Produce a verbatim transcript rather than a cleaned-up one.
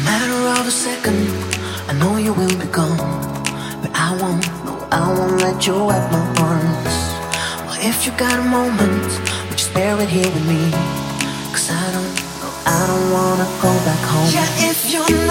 Matter of a second, I know you will be gone, but I won't, no, I won't let you at my arms. Well, if you got a moment, would you spare it here with me? Cause I don't, no, I don't wanna go back home. Yeah, if you